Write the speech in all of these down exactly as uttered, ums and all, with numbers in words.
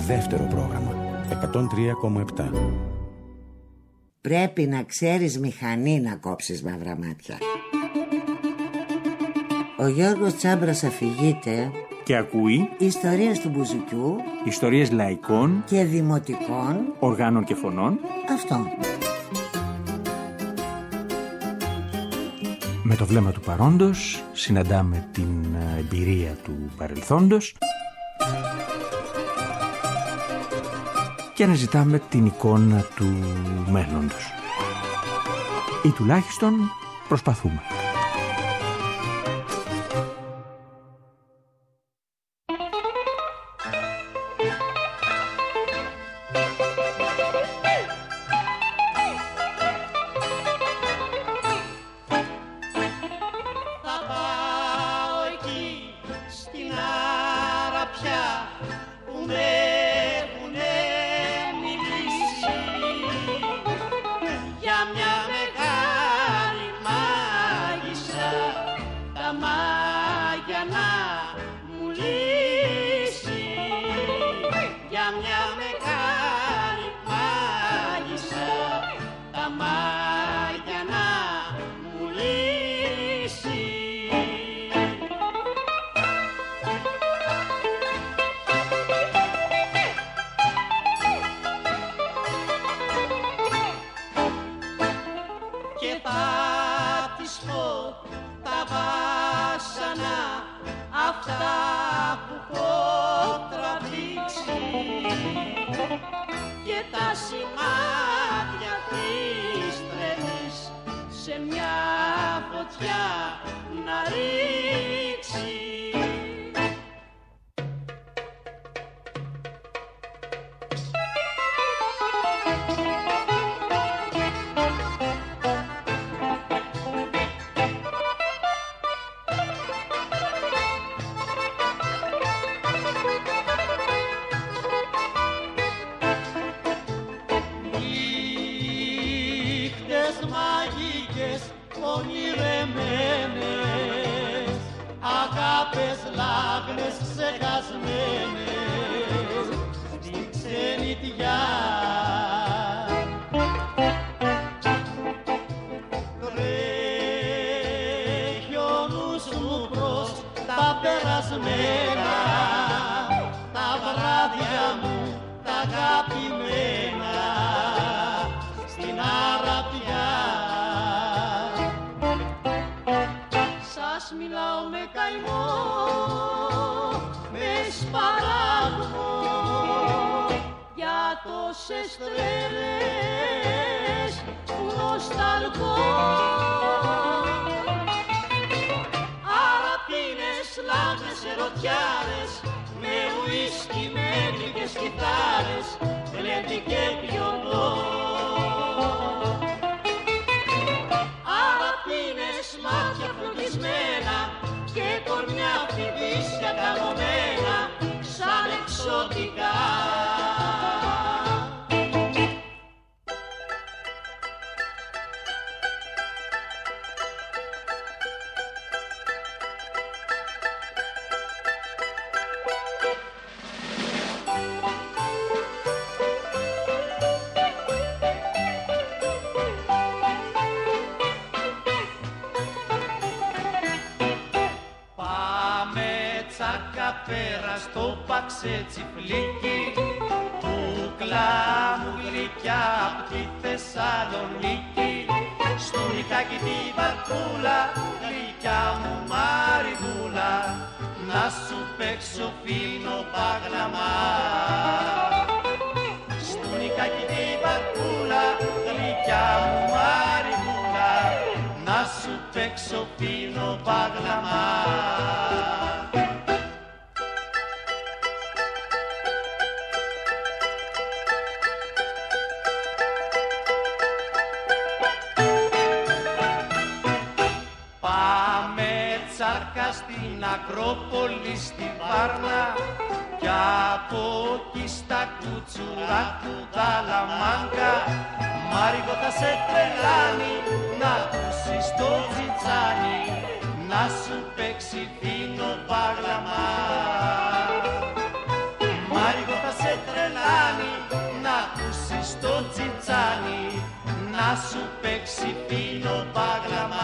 Δεύτερο πρόγραμμα εκατόν τρία κόμμα επτά. Πρέπει να ξέρεις μηχανή να κόψεις μαύρα μάτια. Ο Γιώργος Τσάμπρας αφηγείται και ακούει ιστορίες του μπουζουκιού, ιστορίες λαϊκών και δημοτικών οργάνων και φωνών. Αυτό. Με το βλέμμα του παρόντος συναντάμε την εμπειρία του παρελθόντος και αναζητάμε την εικόνα του μέλλοντος. Ή τουλάχιστον προσπαθούμε. Πέρα στο παξέ τσιφλίκι του κλάμου γλυκιά απ' τη Θεσσαλονίκη, στο νικάκι την βαρκούλα, γλυκιά μου μαριδούλα, να σου παίξω φίνο παγλαμά. Στο νικάκι την βαρκούλα, γλυκιά μου μαριδούλα, να σου παίξω φίνο παγλαμά. Στην Ακρόπολη στη Βάρνα κι από εκεί στα Κουτσουρά του Ταλαμάγκα, Μάρικο θα σε τρελάνει να ακούσεις το τζιτζάνι, να σου παίξει φίνο παγλαμά. Μάρικο θα σε τρελάνει να σου παίξει φίνο πάγραμμα.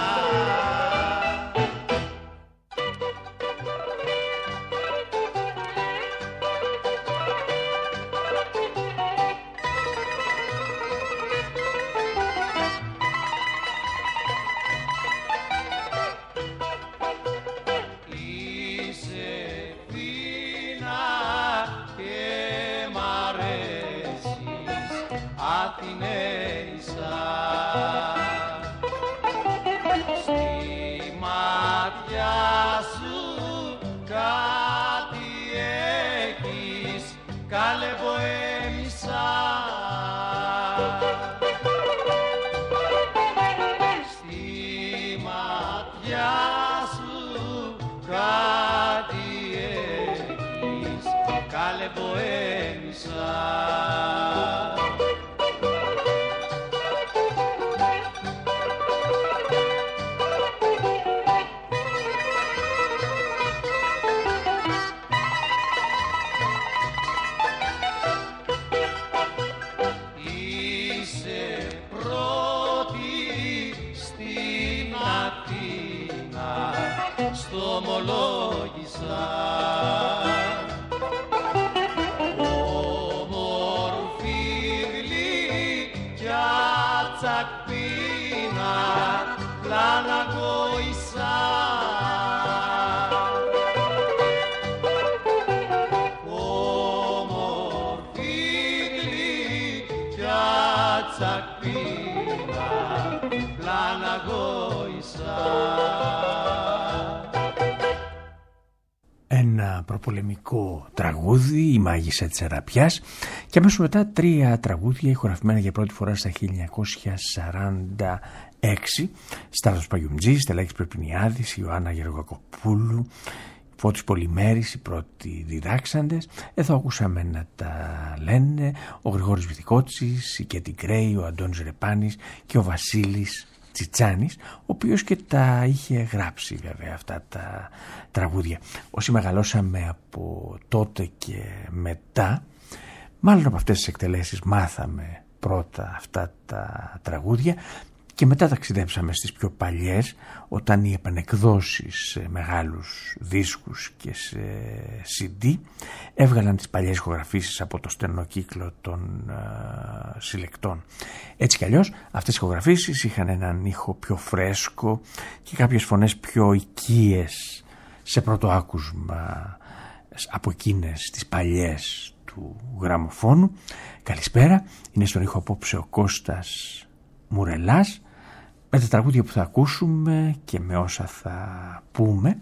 Ένα προπολεμικό τραγούδι, η Μάγισσα της Αραπιάς, και αμέσως μετά τρία τραγούδια ηχογραφημένα για πρώτη φορά στα χίλια εννιακόσια σαράντα έξι. Σταύρος Παγιουμτζής, Στελάκης Περπινιάδης, Ιωάννα Γεωργακοπούλου, Φώτης Πολυμέρης, οι πρώτοι διδάξαντες. Εδώ ακούσαμε να τα λένε ο Γρηγόρης Βυθικότσης, η Κέτι Γκρέι, ο Αντώνης Ρεπάνης και ο Βασίλης Τσιτσάνης, ο οποίος και τα είχε γράψει βέβαια αυτά τα τραγούδια. Όσοι μεγαλώσαμε από τότε και μετά, μάλλον από αυτές τις εκτελέσεις μάθαμε πρώτα αυτά τα τραγούδια και μετά ταξιδέψαμε στις πιο παλιές, όταν οι επανεκδόσεις σε μεγάλους δίσκους και σε σι ντι έβγαλαν τις παλιές ηχογραφήσεις από το στενό κύκλο των uh, συλλεκτών. Έτσι κι αλλιώς αυτές οι ηχογραφήσεις είχαν έναν ήχο πιο φρέσκο και κάποιες φωνές πιο οικίες σε πρώτο άκουσμα από εκείνες τις παλιές του γραμμοφώνου. Καλησπέρα, είναι στον ήχο απόψε ο Κώστας Μουρελάς. Με τα τραγούδια που θα ακούσουμε και με όσα θα πούμε,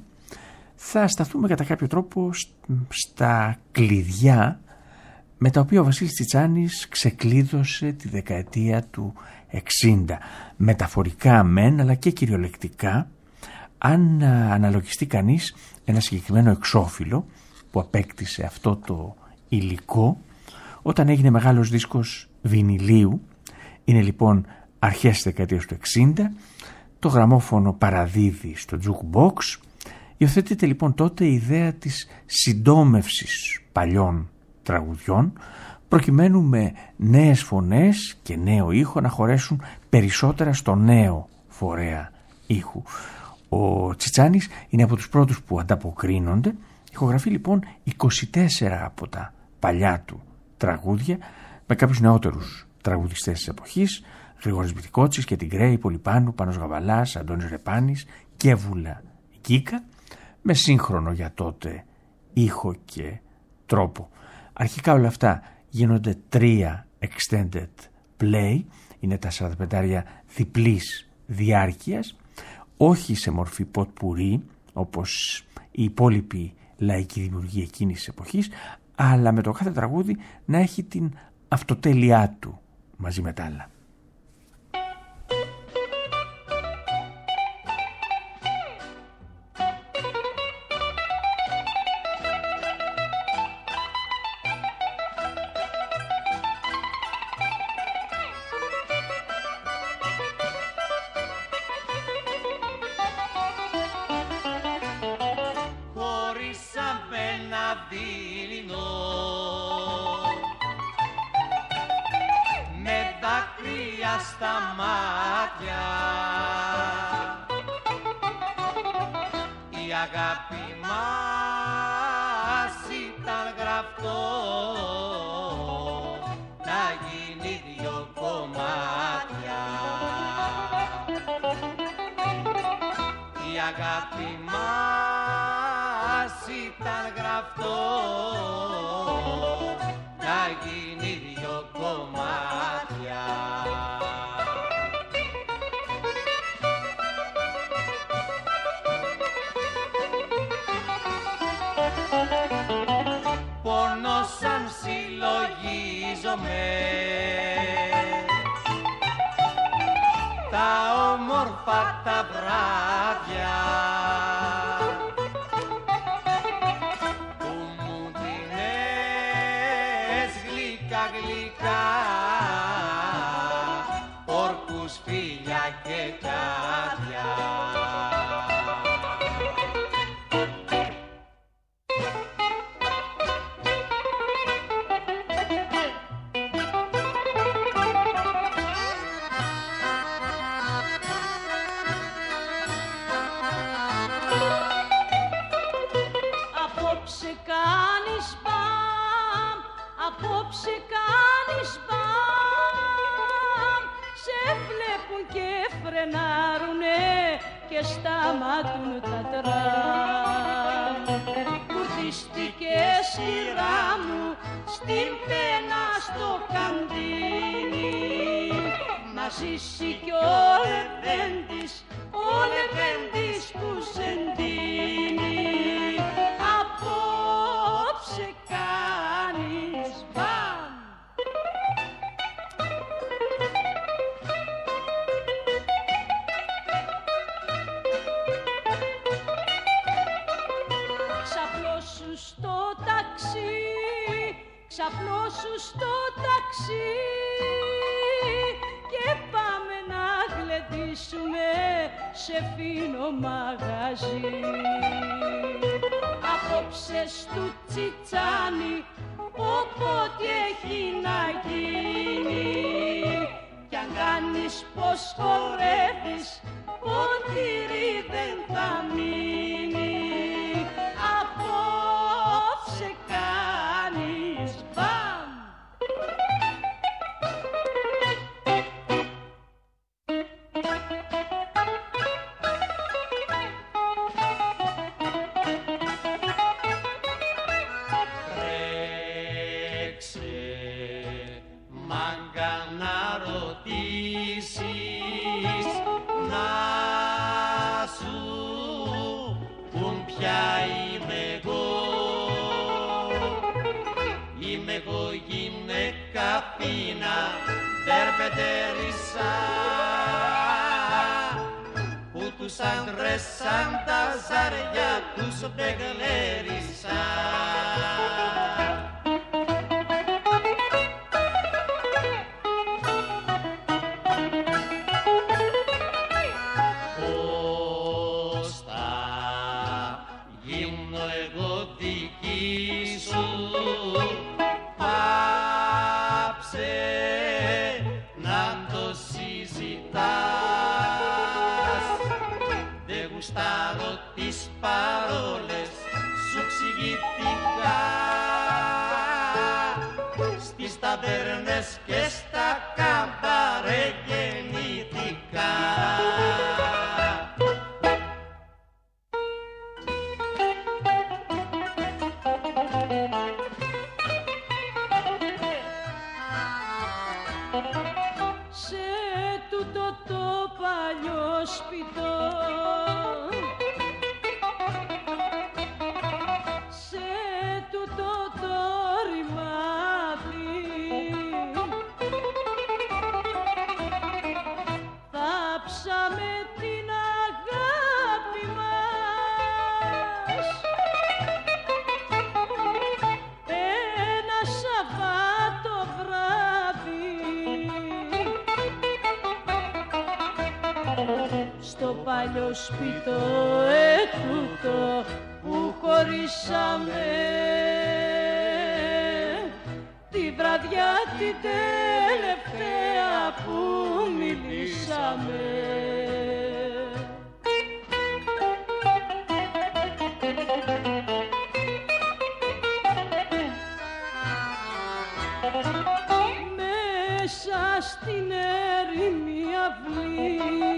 θα σταθούμε κατά κάποιο τρόπο στα κλειδιά με τα οποία ο Βασίλης Τσιτσάνης ξεκλείδωσε τη δεκαετία του εξήντα. Μεταφορικά μεν, αλλά και κυριολεκτικά, αν αναλογιστεί κανείς ένα συγκεκριμένο εξώφυλλο που απέκτησε αυτό το υλικό όταν έγινε μεγάλος δίσκος βινιλίου. Είναι λοιπόν αρχές της δεκαετίας του εξήντα, το γραμμόφωνο παραδίδει στο jukebox. Υιοθετείται λοιπόν τότε η ιδέα της συντόμευσης παλιών τραγουδιών, προκειμένου με νέες φωνές και νέο ήχο να χωρέσουν περισσότερα στο νέο φορέα ήχου. Ο Τσιτσάνης είναι από τους πρώτους που ανταποκρίνονται. Ηχογραφεί λοιπόν είκοσι τέσσερα από τα παλιά του τραγούδια με κάποιους νεότερους τραγουδιστές της εποχής, Γρηγόρης Βυθικότσης, Κέτι Γκρέι, Πολυπάνου, Πάνος Γαβαλάς, Αντώνης Ρεπάνης και Βούλα Κίκα, με σύγχρονο για τότε ήχο και τρόπο. Αρχικά όλα αυτά γίνονται τρία extended play, είναι τα σαράντα πέντε διπλής διάρκειας, όχι σε μορφή ποτπουρί όπως η υπόλοιπη λαϊκή δημιουργία εκείνης της εποχής, αλλά με το κάθε τραγούδι να έχει την αυτοτέλειά του μαζί με τα άλλα. Στα μάτια γραφτό να γίνει δυο κομμάτια. Η αγάπη μας ήταν γραφτό να γίνει δυο κομμάτια. Πόνο σαν συλλογίζομαι τα όμορφα τα βράδια που μου δίνες γλυκά γλυκά όρκους, φίλια και κάδια. Απόψε κάνεις μπαμ, σε βλέπουν και φρενάρουνε και σταματούν τα τραμ. Κουρδίστηκε σειρά μου στην πένα στο καντίνι, να ζήσει κι ο Λεβέντης, ο Λεβέντης που ζεντίνει. Απόψε κάνεις μπαμ. Ξαπλώσου στο ταξί, ξαπλώσου στο ταξί και πάμε να γλεντήσουμε σε φίνο μαγαζί. Απόψε στου τσιτσάνι όποτε έχει να γίνει, κι αν κάνεις πως χορεύεις ποτήρι δεν θα μείνει. Απόψε κάνεις μπαμ. Καπίνα, τερπετερίσα, που τους άντρες σαν τα ζάρια τους μπεγλέρισα. Πώς θα γίνω εγώ δική σου, να το συζητάς. Δεν γουστάρω τις παρόλες σου εξηγητικά, στις ταβέρνες και στα καμπαρέ γεννητικά. Σπιτό, σε τούτο το ρημάδι θάψαμε την αγάπη μας ένα Σαββάτο βράδυ στο παλιό σπιτό ετούτο που χωρίσαμε τη βραδιά την τελευταία που μιλήσαμε. στην έρημη αυλή.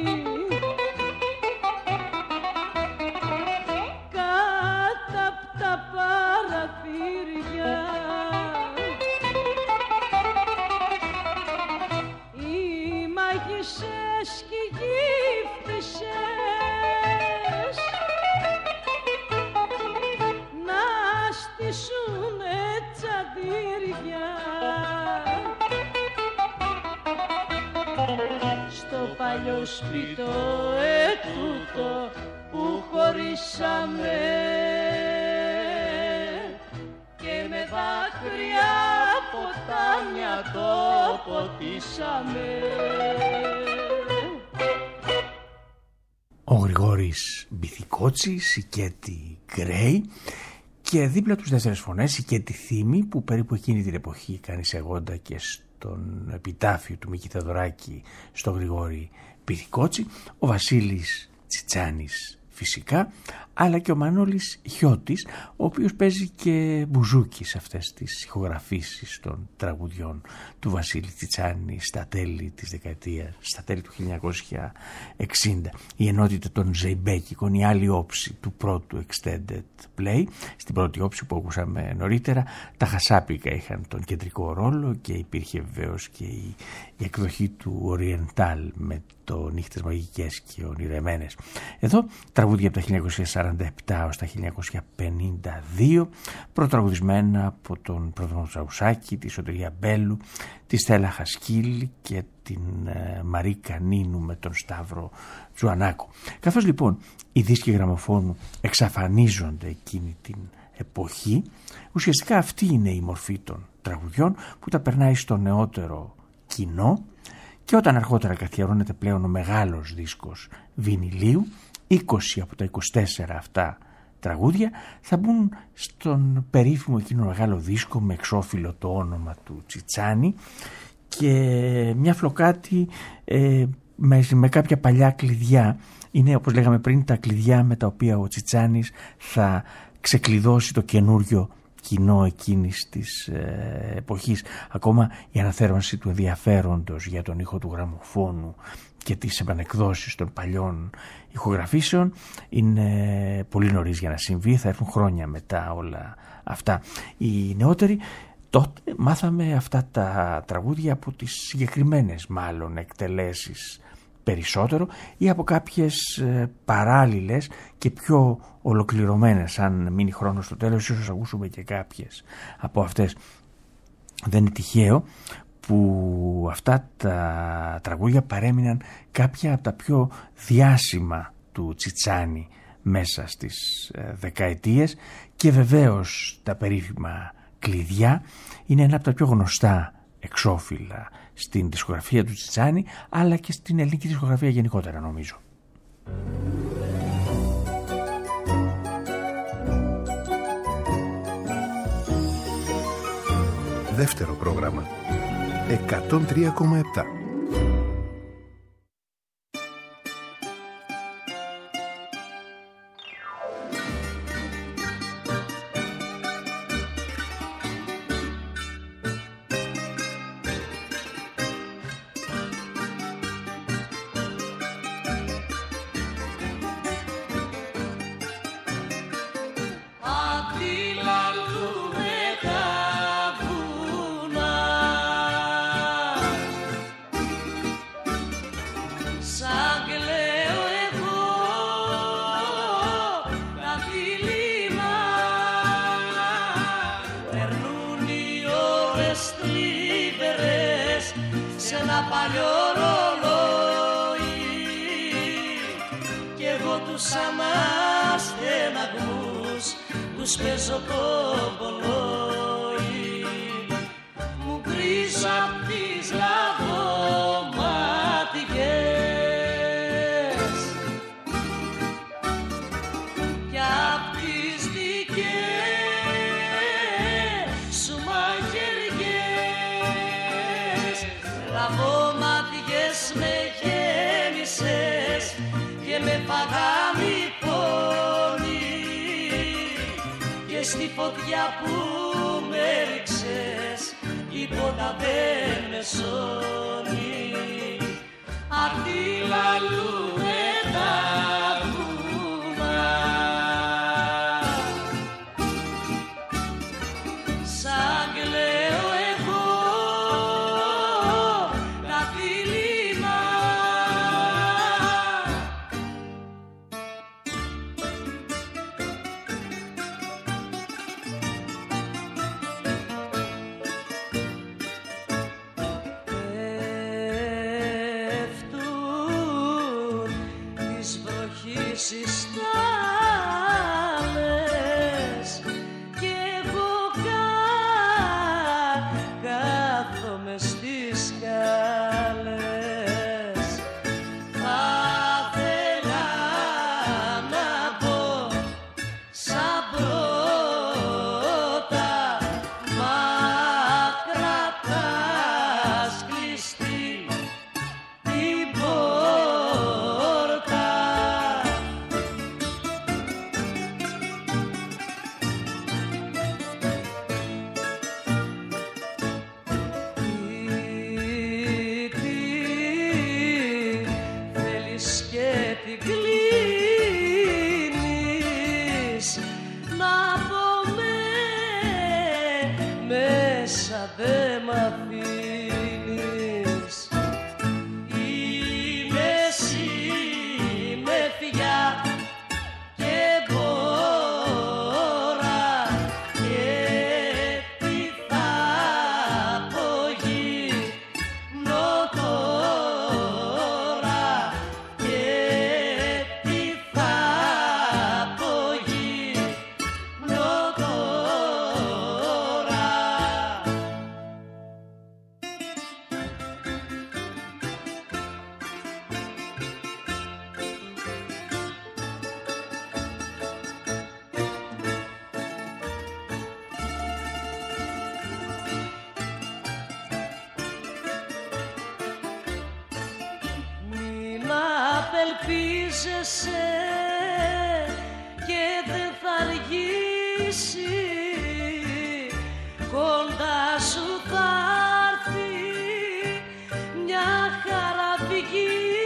Κάτω απ' τα παραθύρια οι μάγισσες και οι γύφτισσες να στήσουνε τσαντήρια στο παλιό σπιτό ετούτο που χωρίσαμε και με δάκρυα ποτάμια το ποτίσαμε. Ο Γρηγόρης Μπιθικότσης, η Κέτη Γκρέι και δίπλα τους δεύτερες φωνές η Κέτη Θήμη, που περίπου εκείνη την εποχή κάνει σεγόντα και στον επιτάφιο του Μίκη Θεοδωράκη στο Γρηγόρη Μπιθικότσι, ο Βασίλης Τσιτσάνης φυσικά, αλλά και ο Μανώλης Χιώτης, ο οποίος παίζει και μπουζούκι σε αυτές τις ηχογραφήσεις των τραγουδιών του Βασίλη Τσιτσάνη στα τέλη της δεκαετίας, στα τέλη του χίλια εννιακόσια εξήντα. Η ενότητα των Ζεϊμπέκικων, η άλλη όψη του πρώτου extended play, στην πρώτη όψη που ακούσαμε νωρίτερα, τα Χασάπικα είχαν τον κεντρικό ρόλο και υπήρχε βεβαίως και η, η εκδοχή του Oriental με το Νύχτες Μαγικές και Ονειρεμένες. Εδώ τραγούδια από τα χίλια εννιακόσια σαράντα επτά ως τα χίλια εννιακόσια πενήντα δύο, προτραγουδισμένα από τον Πρόδρομο Τσαουσάκη, τη Σωτηρία Μπέλου, τη Στέλλα Χασκίλη και την ε, Μαρίκα Νίνου με τον Σταύρο Τζουανάκο. Καθώς λοιπόν οι δίσκοι γραμμοφώνου εξαφανίζονται εκείνη την εποχή, ουσιαστικά αυτή είναι η μορφή των τραγουδιών που τα περνάει στο νεότερο κοινό. Και όταν αργότερα καθιερώνεται πλέον ο μεγάλος δίσκος βινιλίου, είκοσι από τα είκοσι τέσσερα αυτά τραγούδια θα μπουν στον περίφημο εκείνο μεγάλο δίσκο με εξώφυλλο το όνομα του Τσιτσάνη και μια φλοκάτη ε, με, με κάποια παλιά κλειδιά. Είναι, όπως λέγαμε πριν, τα κλειδιά με τα οποία ο Τσιτσάνης θα ξεκλειδώσει το καινούριο κοινό εκείνης της ε, εποχής. Ακόμα η αναθέρμανση του ενδιαφέροντος για τον ήχο του γραμμοφώνου και τις επανεκδόσεις των παλιών ηχογραφήσεων είναι πολύ νωρίς για να συμβεί, θα έρθουν χρόνια μετά όλα αυτά. Οι νεότεροι τότε μάθαμε αυτά τα τραγούδια από τις συγκεκριμένες μάλλον εκτελέσεις περισσότερο ή από κάποιες ε, παράλληλες και πιο ολοκληρωμένες. Αν μείνει χρόνο στο τέλος ίσως ακούσουμε και κάποιες από αυτές. Δεν είναι τυχαίο που αυτά τα τραγούδια παρέμειναν κάποια από τα πιο διάσημα του Τσιτσάνη μέσα στις ε, δεκαετίες και βεβαίως τα περίφημα κλειδιά είναι ένα από τα πιο γνωστά εξώφυλλα στην δισκογραφία του Τσιτσάνη αλλά και στην ελληνική δισκογραφία γενικότερα, νομίζω. Δεύτερο πρόγραμμα εκατόν τρία κόμμα επτά. Στη φωτιά που με ρίξες τίποτα δεν με σώνει. Απ' τη λαλούνε τα βουνά, σαν κλαίω εγώ καθήλυνα. Οι στάλες κι εγώ κάθομαι στις σκάλες. Θα θέλα να πω σαν πρώτα, μα κρατάς κλειστή την πόρτα. Δε μ' αφήνεις. Είναι εσύ με φυγιά και μπόρα και τι θα απογίνω τώρα και τι θα απογίνω τώρα. Απελπίζεσαι και δεν θα αργήσει, κοντά σου θα έρθει μια χαραπηγή,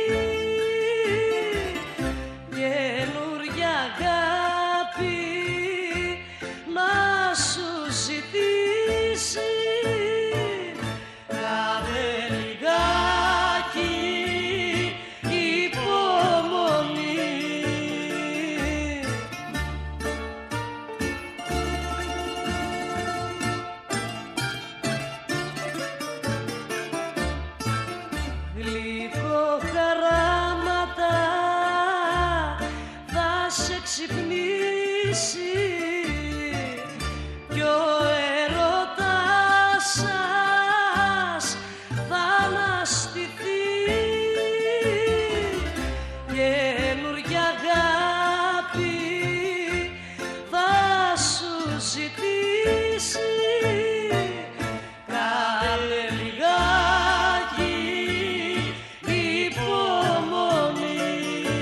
καινούρια αγάπη να σου ζητήσει. Κάνε λιγάκι υπομονή. Γλυκό χαράματα θα σε ξυπνήσει κι ο έρωτας σας θα αναστηθεί. Καινούρια αγάπη θα σου ζητήσει. Κάνε λιγάκι υπομονή.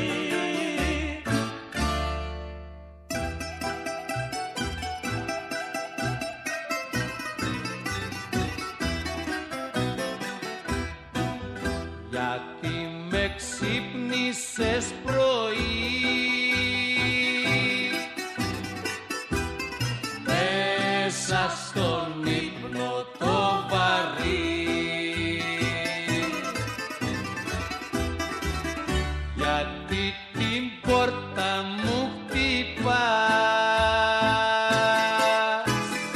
Γιατί με ξύπνησες πρωί μέσα στον ύπνο το βαρύ, γιατί την πόρτα μου χτυπάς.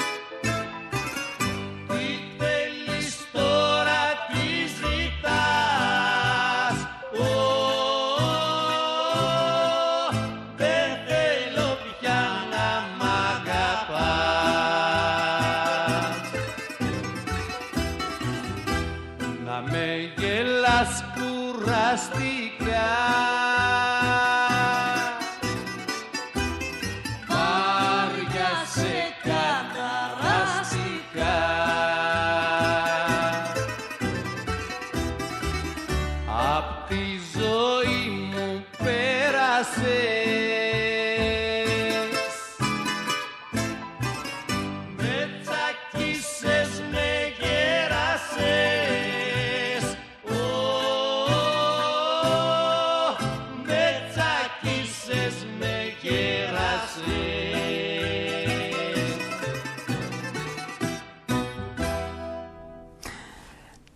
Τι θέλεις τώρα, τι ζητάς? Ω, δεν θέλω πια να μ' αγαπάς. Να με γελάς κουραστικά, βάρια σε καταραστικά. Απ' τη ζωή μου πέρασες, με τσακίσες, με γελάσες.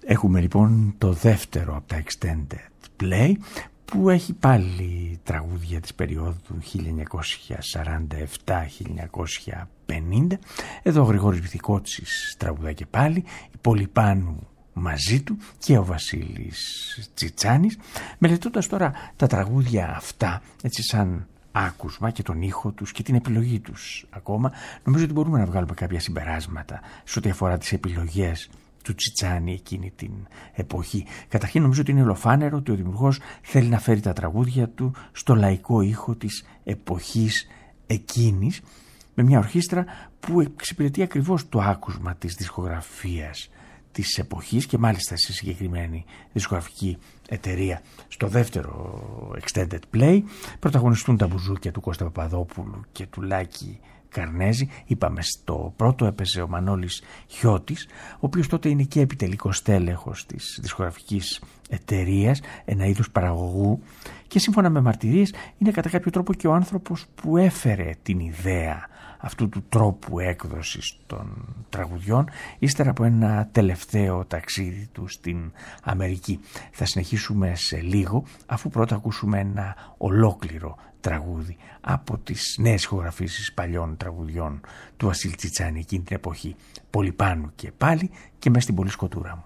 Έχουμε λοιπόν το δεύτερο από τα extended play, που έχει πάλι τραγούδια της περίοδου χίλια εννιακόσια σαράντα επτά με χίλια εννιακόσια πενήντα. Εδώ ο Γρηγόρης Βυθικότσης τραγουδά και πάλι, η Πολυπάνου μαζί του και ο Βασίλης Τσιτσάνης. Μελετώντας τώρα τα τραγούδια αυτά έτσι σαν άκουσμα και τον ήχο τους και την επιλογή τους ακόμα, νομίζω ότι μπορούμε να βγάλουμε κάποια συμπεράσματα σε ό,τι αφορά τις επιλογές του Τσιτσάνη εκείνη την εποχή. Καταρχήν νομίζω ότι είναι ολοφάνερο ότι ο δημιουργός θέλει να φέρει τα τραγούδια του στο λαϊκό ήχο της εποχής εκείνης, με μια ορχήστρα που εξυπηρετεί ακριβώς το άκουσμα της δισκογραφίας της εποχής και μάλιστα σε συγκεκριμένη δισκογραφική εταιρεία. Στο δεύτερο extended play πρωταγωνιστούν τα μπουζούκια του Κώστα Παπαδόπουλου και του Λάκη Καρνέζη. Είπαμε, στο πρώτο έπαιζε ο Μανώλης Χιώτης, ο οποίος τότε είναι και επιτελικός τέλεχος της δισκογραφικής εταιρείας, ένα είδος παραγωγού, και σύμφωνα με μαρτυρίες είναι κατά κάποιο τρόπο και ο άνθρωπος που έφερε την ιδέα αυτού του τρόπου έκδοσης των τραγουδιών ύστερα από ένα τελευταίο ταξίδι του στην Αμερική. Θα συνεχίσουμε σε λίγο, αφού πρώτα ακούσουμε ένα ολόκληρο τραγούδι από τις νέες ηχογραφήσεις παλιών τραγουδιών του Βασίλη Τσιτσάνη εκείνη την εποχή. Πολυπάνου και πάλι και μες στην πολύ σκοτούρα μου.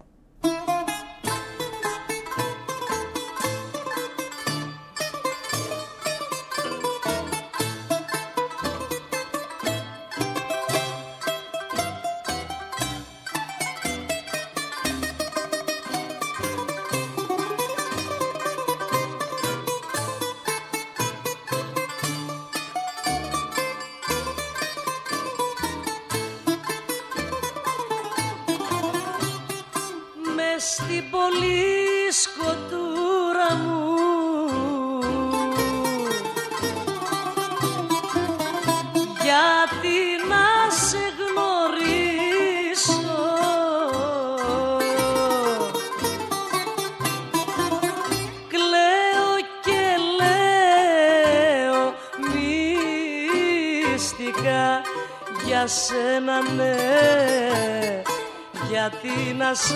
Στην πολύ σκοτούρα μου γιατί να σε γνωρίσω κλαίω και λέω μυστικά για σένα, ναι, γιατί να σ'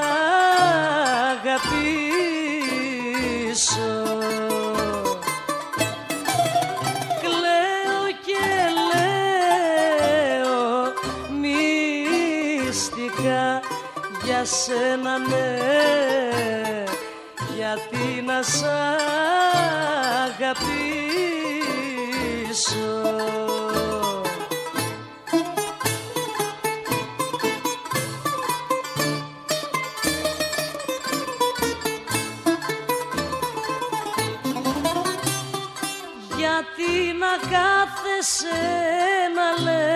αγαπήσω. Κλαίω και λέω μυστικά για σένα, ναι, γιατί να σ' αγαπήσω. Κάθεσαι να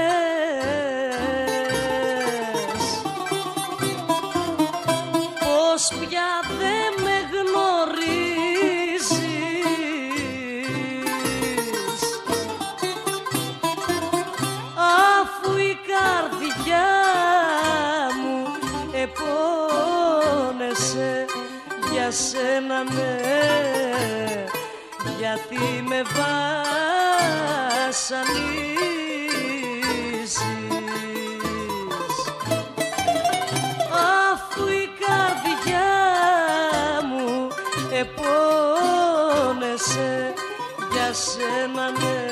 λες πως πια δεν με γνωρίζεις, αφού η καρδιά μου επώνεσαι για σένα, ναι, γιατί με βασανίζεις, αφού η καρδιά μου επώνεσαι για σένα, ναι,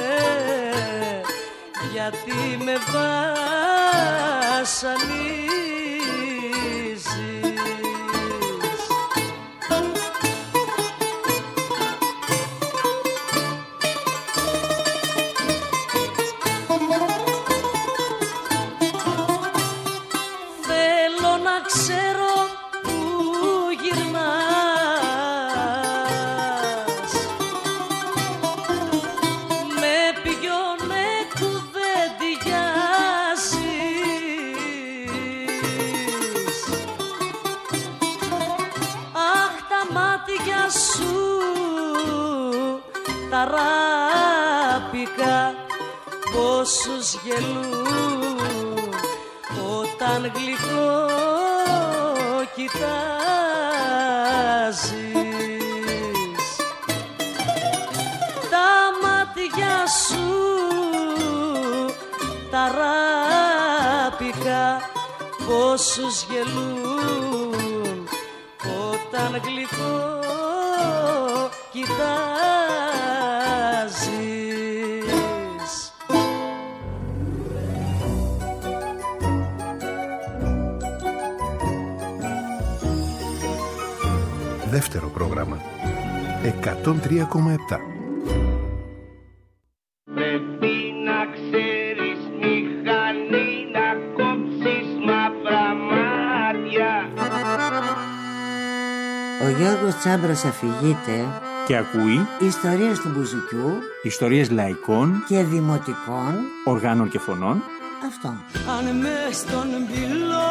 γιατί με βασανίζεις. Ταράπηκα πόσους γελούν όταν γλυκό κοιτάζεις. Τα μάτια σου ταράπηκα πόσους γελούν όταν γλυκό κοιτάζεις. Δεύτερο πρόγραμμα εκατόν τρία κόμμα επτά. Πρέπει να ξέρεις μηχανή να κόψεις μαύρα μάτια. Ο Γιώργος Τσάμπρας αφηγείται Και ακούει ιστορίες του Μπουζουκιού ιστορίες λαϊκών, και δημοτικών οργάνων και φωνών. Αυτό. Αν μες στον πυλό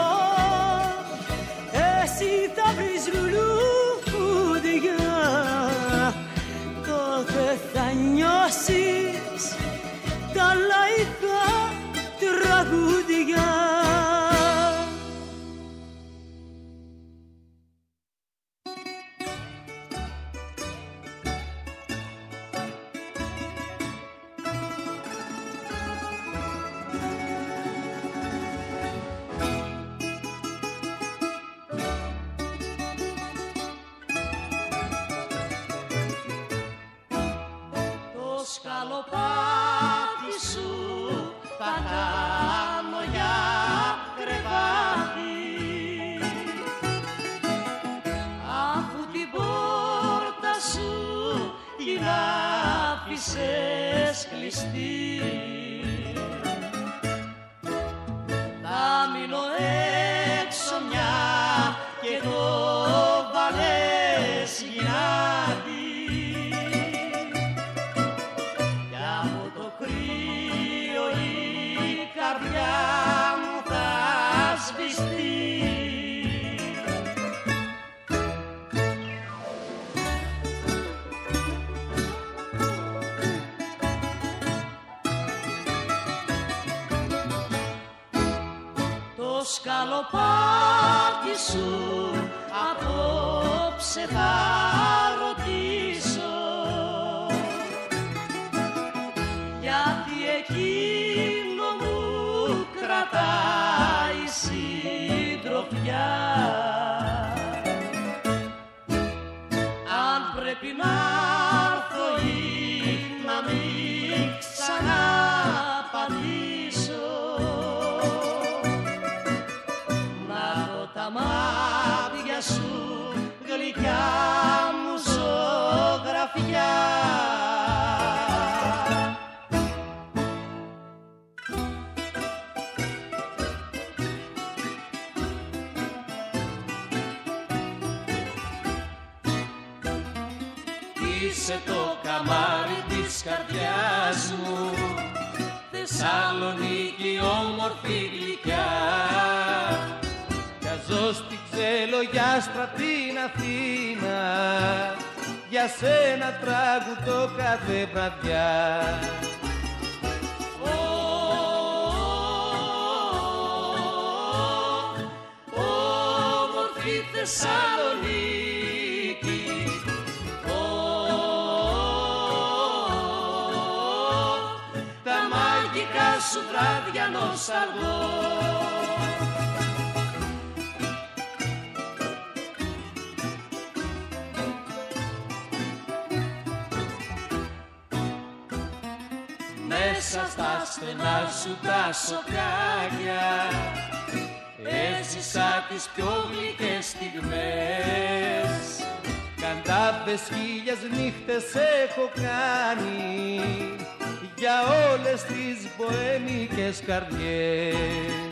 εσύ θα βρεις λουλούδια, τότε θα νιώσεις τα λαϊκά τραγούδια. Σκαλοπάτι σου θα κάνω για κρεβάτι, αφού την πόρτα σου την άφησες κλειστή. Θα μείνω έξω μια και το βαλές γυνάτι. Σκαλοπάτι σου απόψε θα ρωτήσω, γιατί εκείνο μου κρατάει συντροφιά. Αν πρέπει να έρθω ή να μην ξαναπατήσω, τα μάτια σου γλυκιά μου ζωγραφιά. Είσαι το καμάρι της καρδιάς μου, Θεσσαλονίκη όμορφη γλυκιά. Ζω στη ξελογιάστρα την Αθήνα, για σένα τραγουδώ κάθε βραδιά. Όμορφη Θεσσαλονίκη, τα μαγικά σου βράδια νοσταλγώ. Μέσα στα στενά σου τα σοκάκια έζησα τις πιο γλυκές στιγμές. Καντάδες χίλιας νύχτες έχω κάνει για όλες τις μποέμικες καρδιές.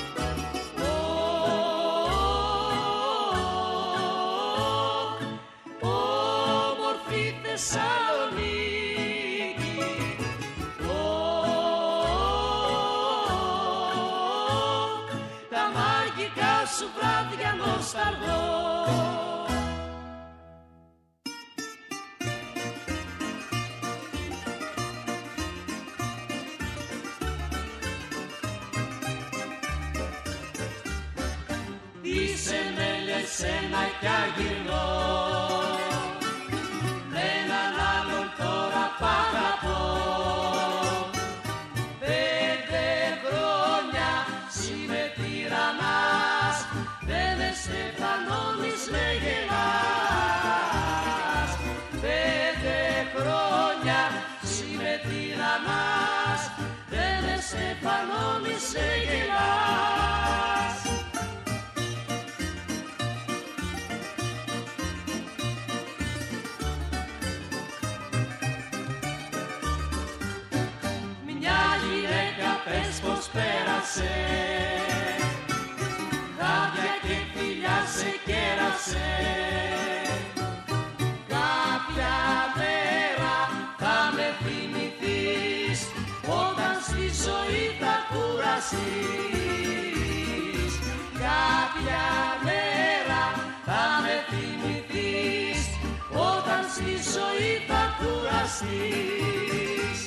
Όμορφη Θεσσαλονίκη, τα μαγικά σου βράδια νοσταλγώ. Είσαι με λεσένα κι αγυρνώ, με έναν άλλον τώρα π' αγαπώ. Πέντε χρόνια συμμετείρα μας, δεν με στεφανώνεις, με γελάς. κουραστείς. Κάποια μέρα θα με θυμηθείς, όταν στη ζωή θα κουραστείς.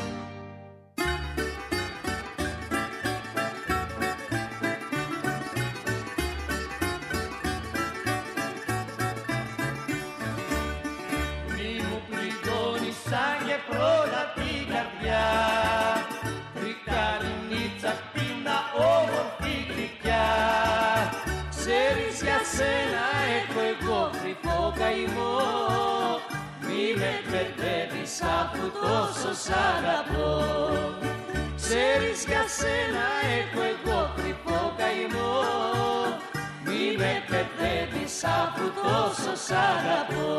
Μη μου πληγώνεις σαν και πρόλα την καρδιά, τρικαλινίτσα πίνα όμορφη γλυκιά. Ξέρεις για σένα έχω εγώ κρυφό καημό, μη με μπερδεύεις αφού τόσο σ' αγαπώ. Ξέρεις για σένα έχω εγώ κρυφό καημό, μη με μπερδεύεις αφού τόσο σ' αγαπώ.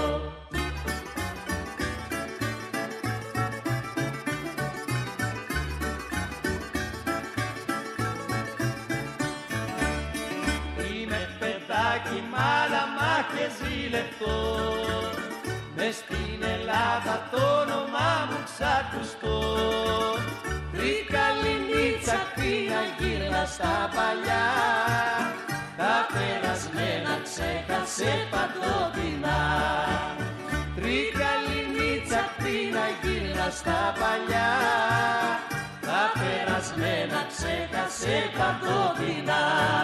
Μάλαμα και ζηλευτό, μες στην Ελλάδα το όνομά μου ξακουστώ. Τρικαλινίτσα πίνα γύρνα στα παλιά, τα περασμένα ξέχασε παντοτινά. Τρικαλινίτσα πίνα γύρνα στα παλιά, τα περασμένα ξέχασε παντοτινά.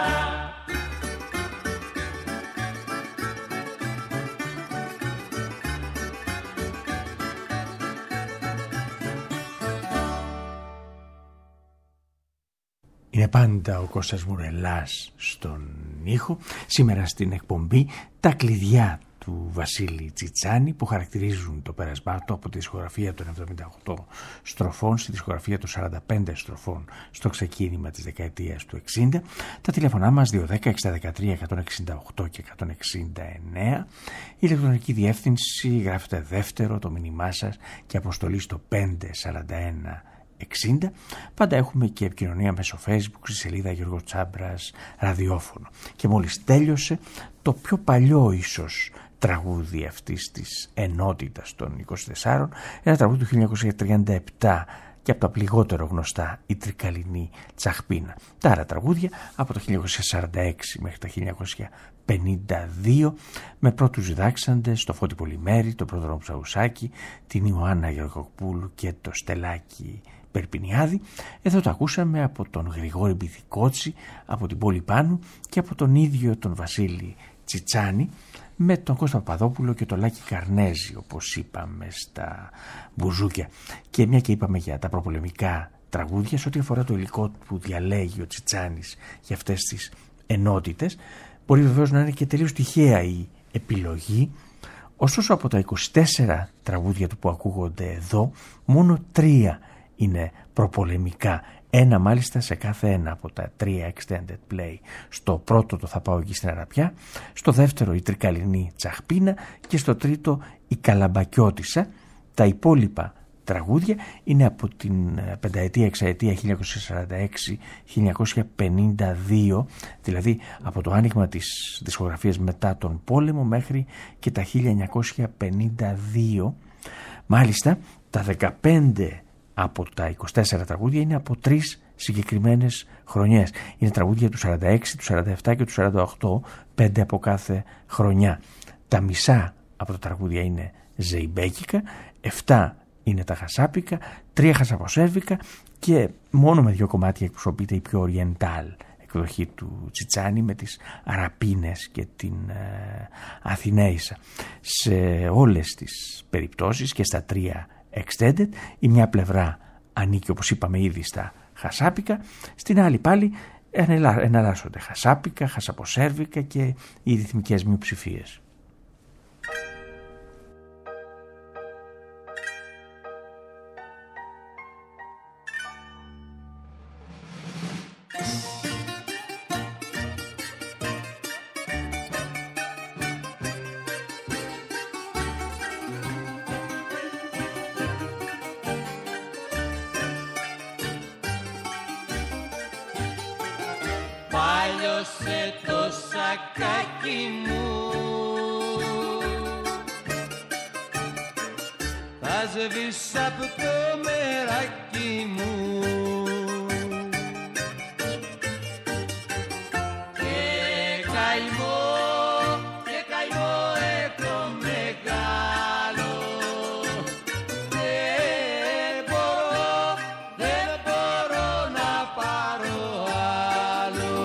Είναι πάντα ο Κώστας Μουρελάς στον ήχο. Σήμερα στην εκπομπή τα κλειδιά του Βασίλη Τσιτσάνη που χαρακτηρίζουν το πέρασμά του από τη δισκογραφία των εβδομήντα οκτώ στροφών στη δισκογραφία των σαράντα πέντε στροφών στο ξεκίνημα της δεκαετίας του εξήντα. Τα τηλέφωνά μας δύο ένα μηδέν έξι ένα τρία ένα έξι οκτώ και ένα έξι εννέα. Η ηλεκτρονική διεύθυνση γράφετε δεύτερο το μήνυμά σας και αποστολή στο πέντε τέσσερα ένα εξήντα. Πάντα έχουμε και επικοινωνία μέσω Facebook στη σελίδα Γιώργος Τσάμπρας ραδιόφωνο. Και μόλις τέλειωσε το πιο παλιό ίσως τραγούδι αυτής της ενότητας των είκοσι τεσσάρων, ένα τραγούδι του χίλια εννιακόσια τριάντα επτά και από τα πληγότερο γνωστά, η Τρικαλινή Τσαχπίνα. Τα άλλα τραγούδια από το χίλια εννιακόσια σαράντα έξι μέχρι το χίλια εννιακόσια πενήντα δύο, με πρώτους διδάξαντες το Φώτη Πολυμέρη, τον Πρόδρομο Ψαουσάκη, την Ιωάννα Γεωργοπούλου και το Στελάκη Περπινιάδη. Εδώ το ακούσαμε από τον Γρηγόρη Μπιθικότσι, από την Πόλη Πάνου και από τον ίδιο τον Βασίλη Τσιτσάνη, με τον Κώστα Παπαδόπουλο και τον Λάκη Καρνέζη, όπως είπαμε στα μπουζούκια. Και μια και είπαμε για τα προπολεμικά τραγούδια, σε ό,τι αφορά το υλικό που διαλέγει ο Τσιτσάνης για αυτές τις ενότητες, μπορεί βεβαίως να είναι και τελείως τυχαία η επιλογή. Ωστόσο, από τα είκοσι τέσσερα τραγούδια του που ακούγονται εδώ, μόνο τρία είναι προπολεμικά. Ένα μάλιστα σε κάθε ένα από τα τρία extended play. Στο πρώτο το Θα πάω εκεί στην Αραπιά, στο δεύτερο η Τρικαλινή Τσαχπίνα και στο τρίτο η Καλαμπακιώτισσα. Τα υπόλοιπα τραγούδια είναι από την πενταετία εξαετία χίλια εννιακόσια σαράντα έξι με χίλια εννιακόσια πενήντα δύο, δηλαδή από το άνοιγμα της δισκογραφίας μετά τον πόλεμο μέχρι και τα χίλια εννιακόσια πενήντα δύο. Μάλιστα τα δεκαπέντε από τα είκοσι τέσσερα τραγούδια είναι από τρεις συγκεκριμένες χρονιές. Είναι τραγούδια του σαράντα έξι, του σαράντα επτά και του σαράντα οκτώ, πέντε από κάθε χρονιά. Τα μισά από τα τραγούδια είναι ζεϊμπέκικα, επτά είναι τα χασάπικα, τρία χασαποσέρβικα και μόνο με δύο κομμάτια εκπροσωπείται η πιο οριεντάλ εκδοχή του Τσιτσάνη με τις Αραπίνες και την ε, Αθηναίησα. Σε όλες τις περιπτώσεις και στα τρία extended η μια πλευρά ανήκει, όπως είπαμε ήδη, στα χασάπικα, στην άλλη πάλι εναλλάσσονται χασάπικα, χασαποσέρβικα και οι ρυθμικές μειοψηφίες. Πάλιωσε το σακάκι μου, θα σβήσω από το μεράκι μου. καημό, και καημό έχω μεγάλο. Δεν μπορώ, δεν μπορώ να πάρω άλλο.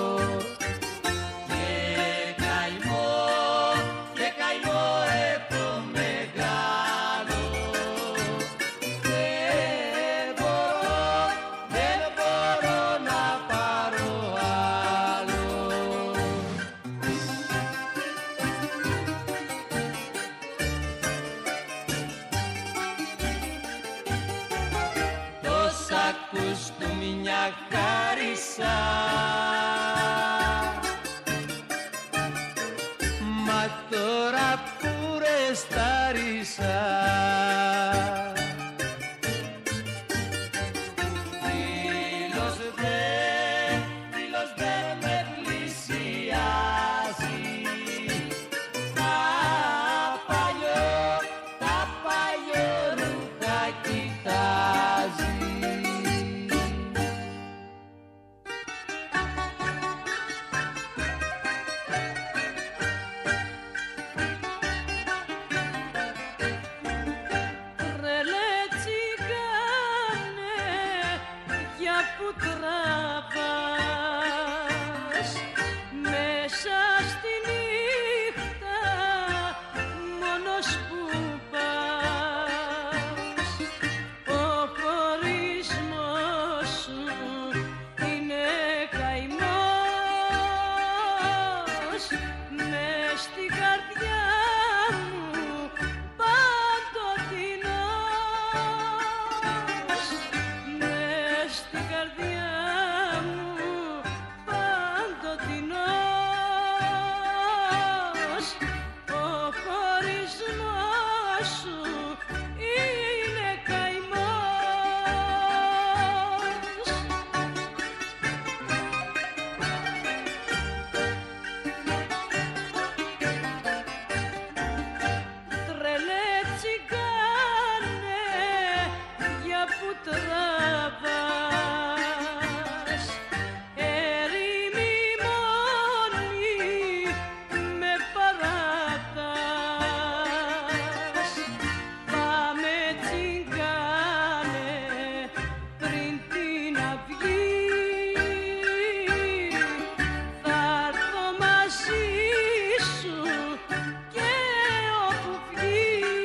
Και καημό, και καημό έχω μεγάλο. Δεν μπορώ, δεν μπορώ να πάρω άλλο. Τόσα ακούς του μια χάρισα, μα τώρα που ρεστάρισα, φίλος δεν, φίλος δεν με πλησιάζει. Τα παλιό, τα παλιό ρούχα κοιτάζει. Τρελέ τσιγκάνε, για που τραβάς μέσα στη νύχτα, μόνος που πας. Ο χωρισμός σου είναι καημός, μες στην καρδιά μου παντοτινός, μες στην καρδιά μου παντοτινός. Ο χωρισμός σου είναι καημός. Τρελέ τσιγκάνε, για που τραβάς. Ερήμη μόνη με παρατάς. Πάμε τσιγκάνε πριν την αυγή, θα έρθω μαζί σου και όπου βγει.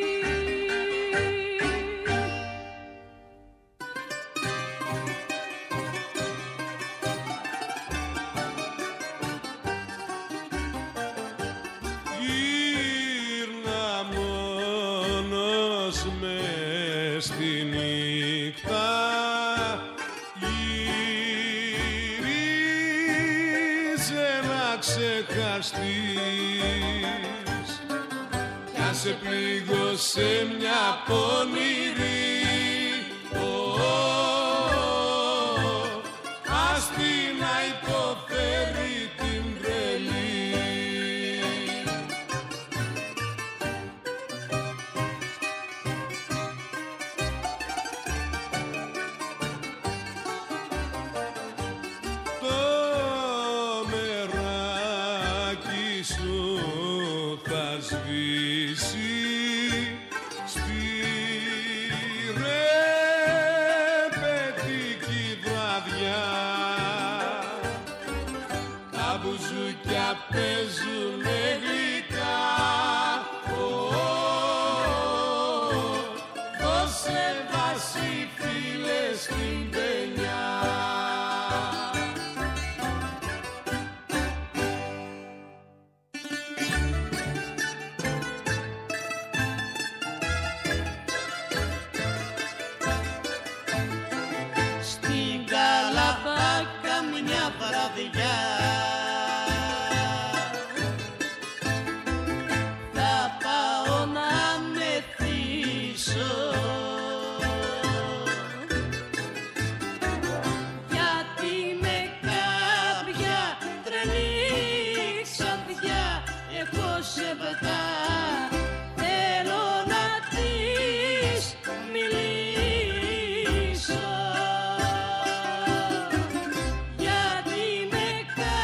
Γύρνα μόνος μες στη νύχτα, γύριζε να ξεχαστείς, κι αν σε πλήγωσε μια πονηρή, ω, ας την να υποφέρει την τρελή. Το μεράκι σου θα σβήσει στη ρεπετική βραδιά. Τα μπουζούκια παίζουνε γλυκά, ω, δώσε βάση φίλε στην παινιά. Στην Καλαμπάκα μια βραδιά θα πάω να μεθύσω, γιατί με κάποια τρελή ξανθιά έχω σε βδά. Θέλω να της μιλήσω, γιατί με κάποια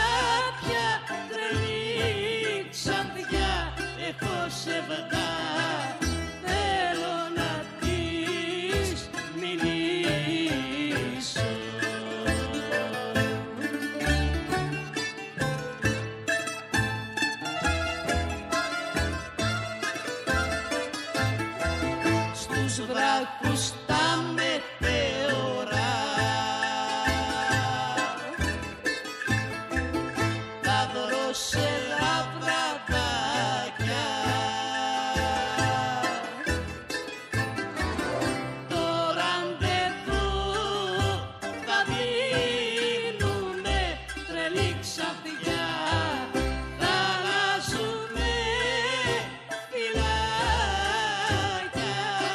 ακούς τα μετεωρά. Τα δροσερά βραδάκια το ραντεβού θα δίνουμε τρελή ξαφνιά. Θα αλλάζουμε φυλάκια.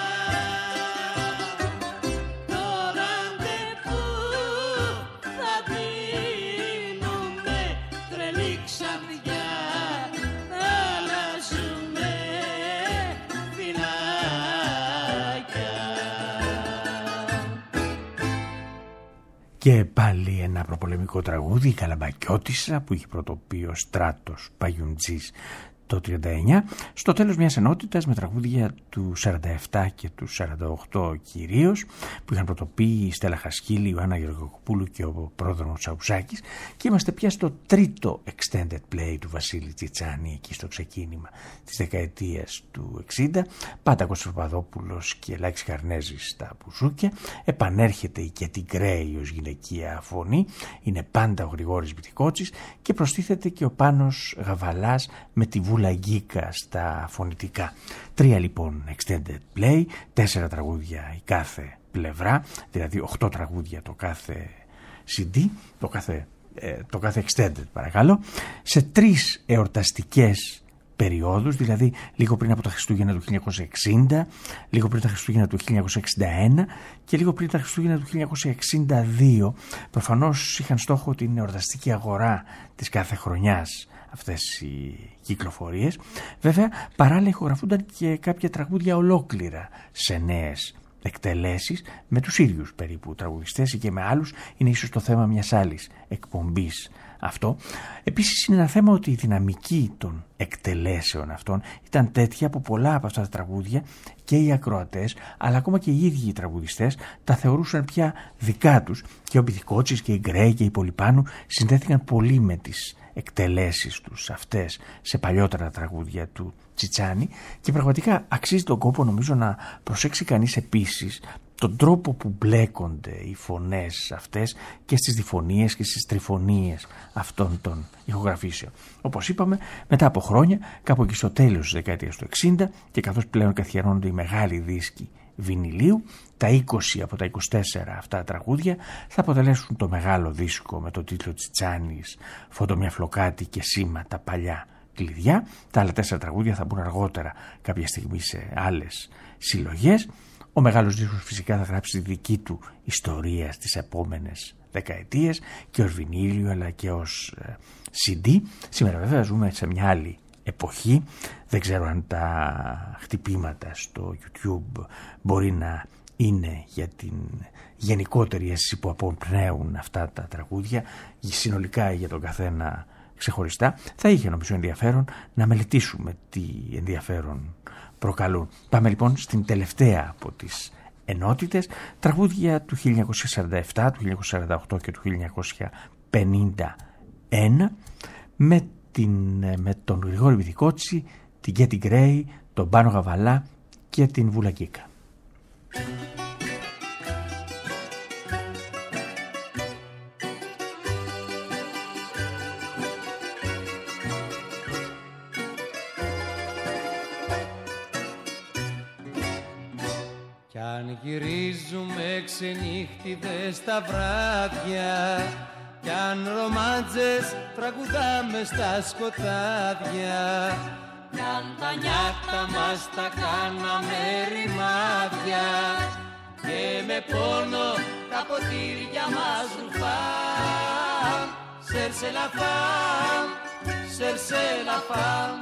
Το ραντεβού θα δίνουμε τρελή ξαφνιά. Θα αλλάζουμε φυλάκια. Και πάλι ένα προπολεμικό τραγούδι, η Καλαμπακιώτισσα, που είχε πρωτοποιεί ο Στράτος Παγιουντζής το τριάντα εννιά, στο τέλος μιας ενότητας με τραγούδια του σαράντα επτά και του σαράντα οκτώ κυρίως, που είχαν πρωτοποιεί η Στέλλα Χασκίλη, η Ιωάννα Γεωργακοπούλου και ο πρόδρομος Τσαουσάκης, και είμαστε πια στο τρίτο extended play του Βασίλη Τσιτσάνη, εκεί στο ξεκίνημα της δεκαετίας του εξήντα. Πάτακος Παπαδόπουλος και Λάκης Χαρνέζης στα μπουζούκια, επανέρχεται η Κέτι Γκρέι ως γυναικεία φωνή, είναι πάντα ο Γρηγόρης Μπιτικότσης και προστίθεται και ο Πάνος Γαβαλάς με τη Βούλα Γκίκα στα φωνητικά. Τρία λοιπόν extended play, τέσσερα τραγούδια η κάθε πλευρά, δηλαδή οκτώ τραγούδια το κάθε σι ντι, το κάθε, ε, το κάθε extended παρακαλώ, σε τρεις εορταστικές περιόδους, δηλαδή λίγο πριν από τα Χριστούγεννα του χίλια εννιακόσια εξήντα, λίγο πριν τα Χριστούγεννα του χίλια εννιακόσια εξήντα ένα και λίγο πριν τα Χριστούγεννα του χίλια εννιακόσια εξήντα δύο. Προφανώς είχαν στόχο την εορταστική αγορά της κάθε χρονιάς αυτές οι κυκλοφορίες. Βέβαια παράλληλα ηχογραφούνταν και κάποια τραγούδια ολόκληρα σε νέες εκτελέσεις με τους ίδιους περίπου τραγουδιστές ή και με άλλους. Είναι ίσως το θέμα μιας άλλης εκπομπής αυτό. Επίσης είναι ένα θέμα ότι η δυναμική των εκτελέσεων αυτών ήταν τέτοια που πολλά από αυτά τα τραγούδια και οι ακροατές αλλά ακόμα και οι ίδιοι οι τραγουδιστές τα θεωρούσαν πια δικά τους, και ο Μπιτικότσης και η Γκρέι και η Πολυπάνου συνδέθηκαν πολύ με τις εκτελέσεις τους αυτές σε παλιότερα τραγούδια του Τσιτσάνη, και πραγματικά αξίζει τον κόπο νομίζω να προσέξει κανείς επίσης τον τρόπο που μπλέκονται οι φωνές αυτές και στις διφωνίες και στις τριφωνίες αυτών των ηχογραφήσεων. Όπως είπαμε, μετά από χρόνια, κάπου εκεί στο τέλος της δεκαετίας του εξήντα, και καθώς πλέον καθιερώνονται οι μεγάλοι δίσκοι βινιλίου, τα είκοσι από τα είκοσι τέσσερα αυτά τραγούδια θα αποτελέσουν το μεγάλο δίσκο με το τίτλο Τσιτσάνης, Φωτομιά Φλοκάτη και Σήμα τα παλιά κλειδιά. Τα άλλα τέσσερα τραγούδια θα μπουν αργότερα κάποια στιγμή σε άλλες συλλογές. Ο μεγάλος δίσκος φυσικά θα γράψει τη δική του ιστορία στις επόμενες δεκαετίες και ως βινίλιο αλλά και ως σι ντι. Σήμερα βέβαια ζούμε σε μια άλλη εποχή. Δεν ξέρω αν τα χτυπήματα στο YouTube μπορεί να είναι για την γενικότερη αίσθηση που αποπνέουν αυτά τα τραγούδια, συνολικά για τον καθένα ξεχωριστά. Θα είχε νομίζω ενδιαφέρον να μελετήσουμε τι ενδιαφέρον προκαλούν. Πάμε λοιπόν στην τελευταία από τις ενότητες, τραγούδια του χίλια εννιακόσια σαράντα επτά, του χίλια εννιακόσια σαράντα οκτώ και του χίλια εννιακόσια πενήντα ένα, με, την, με τον Γρηγόρη Μπιτικότση, την Κέτι Γκρέι, τον Πάνο Γαβαλά και την Βούλα Γκίκα. Κι αν γυρίζουμε ξενύχτιδες στα βράδια, κι αν ρομάντζες τραγουδάμε στα σκοτάδια, κι αν τα νιάτα μας τα κάναμε ρημάδια, και με πόνο τα ποτήρια μας ρουφάν, σερσε λα φάμ, σερσε λα φάμ.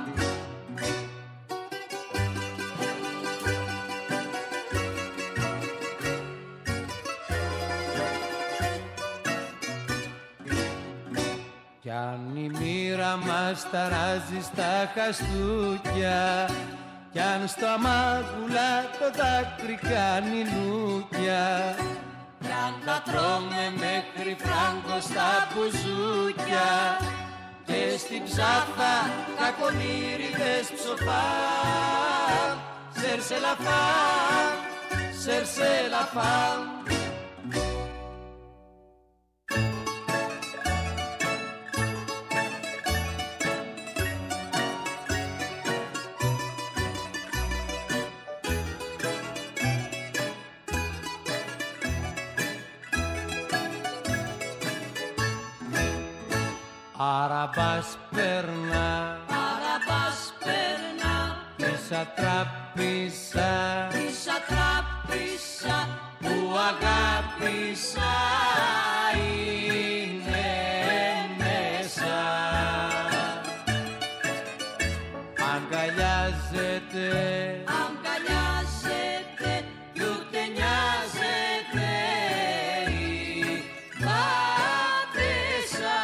Κι αν η μοίρα μας ταράζει στα χαστούκια, κι αν στο αμάγουλα το δάκρυ κάνει λούκια, κι αν τα τρώμε μέχρι φράγκο στα μπουζούκια, και στην ψάθα κακομοίριδες ψοφά, σερσε λα φάμ, chercher la femme. Αραβάς περνά, Αραβάς περνά, πίσα τράπησα, πίσα τράπησα, που αγάπησα είναι μέσα. Αγκαλιάζεται, αγκαλιάζεται κι ούτε νοιάζεται η πατρίσσα.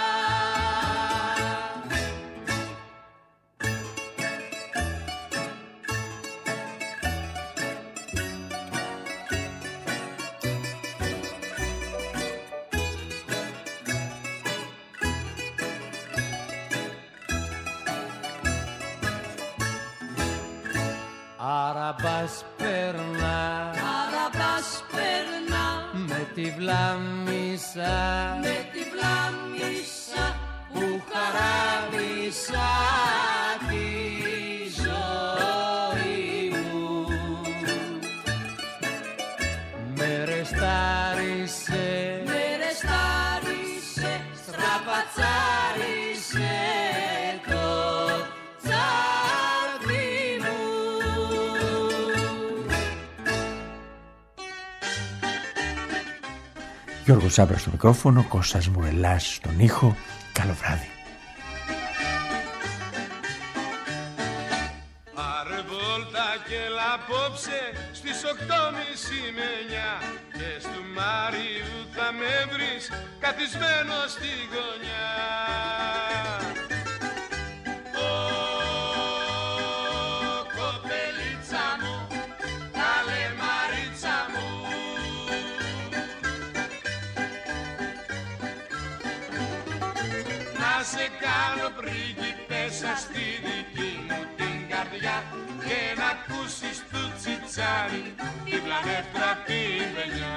Αραβάς περνά, Αραβάς περνά, με τη βλάμισα, με τη βλάμισα που χαράμισα τη ζωή μου. Με ρεστάρισε, με ρεστάρισε, στραπατσάρισε το τσάρτι μου. Γιώργος Τσάμπρας στο μικρόφωνο, Κώστας Μουρελάς στον ήχο. Καλό βράδυ. Πάρε βόλτα και απόψε στις οκτώ και μισή με εννιά και στου Μάριου θα με βρεις καθισμένο στη γωνιά. Ω, κοπελίτσα μου, καλέ Μαρίτσα μου, να σε κάνω πριγκιπέσα στη δική μου την καρδιά και να ακούσεις του τσιτσάρι την πλανεύτρα την βελιά.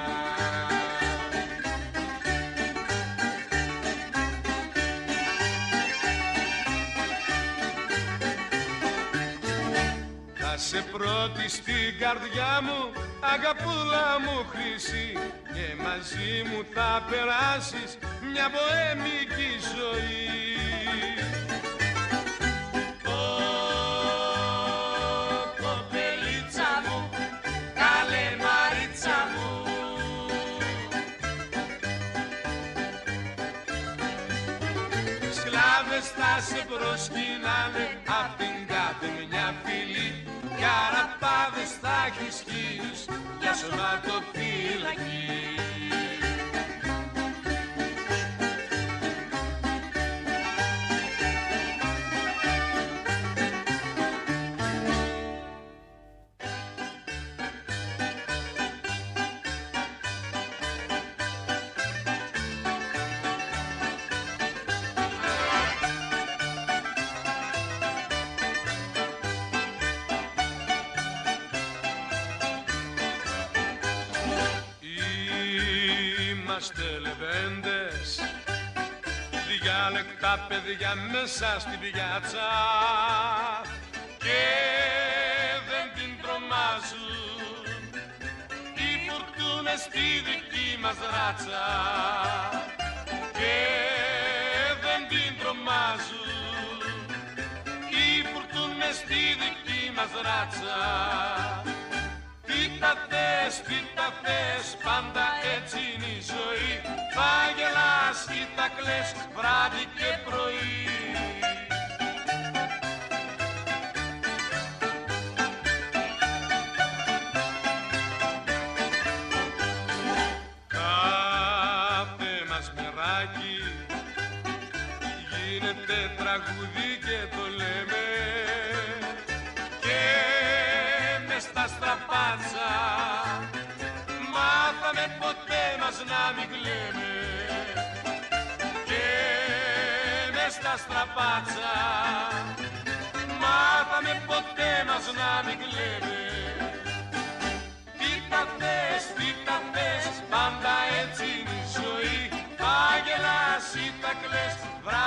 Θα σε πρώτη στην καρδιά μου, αγαπούλα μου χρυσή, και μαζί μου θα περάσεις μια μποέμικη ζωή. Ω, κοπελίτσα μου, καλέ Μαρίτσα μου, σκλάβες θα σε προσκυνάνε απ' την κάθε μια φυλή, κι αραπάδες θα έχεις χίλιους για σωματοφύλακη. Είμαστε λεβέντες, διάλεκτα παιδιά μέσα στην πιάτσα, και δεν την τρομάζουν οι φουρτούνες στη δική μας ράτσα, και δεν την τρομάζουν οι φουρτούνες στη δική μας ράτσα. Τι τα θες, τι τα θες, πάντα έτσι είναι η ζωή, θα γελάς ή θα κλαις βράδυ και πρωί. Κάθε μας μεράκι γίνεται τραγούδι και το λέμε, και μες στα στραπάτσα μάθαμε ποτέ μας να μην κλαίμε, και μες στα στραπάτσα μάθαμε ποτέ μας να μην κλαίμε. Τι τα θες, τι τα θες, πάντα έτσι είναι η ζωή. Τα γελάς ή τα κλαις,